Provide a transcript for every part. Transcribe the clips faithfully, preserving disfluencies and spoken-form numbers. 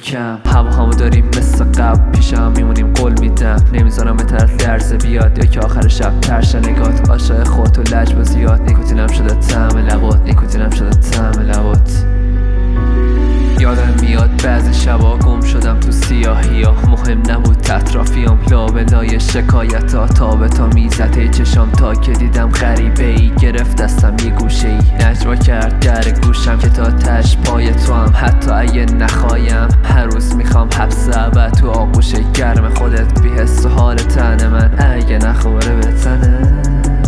کم همو همو داریم مثل قبل پیشم میمونیم قول میدم نمیذارم به طرف لرزه بیاد یا که آخر شب ترش نگات عاشق خودت و لجبا زیاد نیکوتینم شده طعم لبات نیکوتینم شده طعم لبات یادم میاد بعضی شبا گم شدم تو سیاهی ها مهم نبود اطرافیام لابلای شکایت ها تا به تا میزته چشام تا که دیدم غریبه ای گرفت دستم یه گوشه ای نجوا کرد در گوشم که تا تش پای تو هم حتی اگه نخوایم هر روز میخوام حبس ابد تو آغوش گرم خودت بی حس و حال تن من اگه نخوره به تنه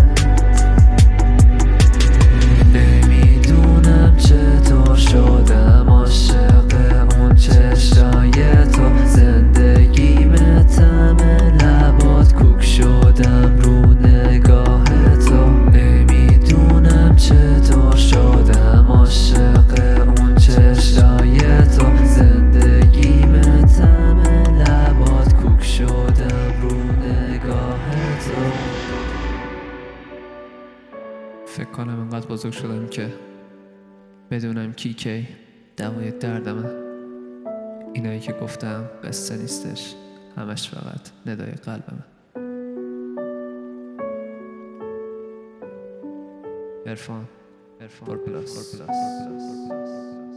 نمیدونم چطور شدم عاشق اون چشای تو زندگیم طعم لبات کوک شدم رو نگاه تو نمیدونم چطور شدم عاشق اون چشای تو زندگیم طعم لبات کوک شدم رو نگاه تو فکر کنم انقدر بزرگ شدم که بدونم کی کی دوای دردمه اینایی که گفتم قصه نیستش همش فقط ندای قلبمه عرفان عرفان پلاس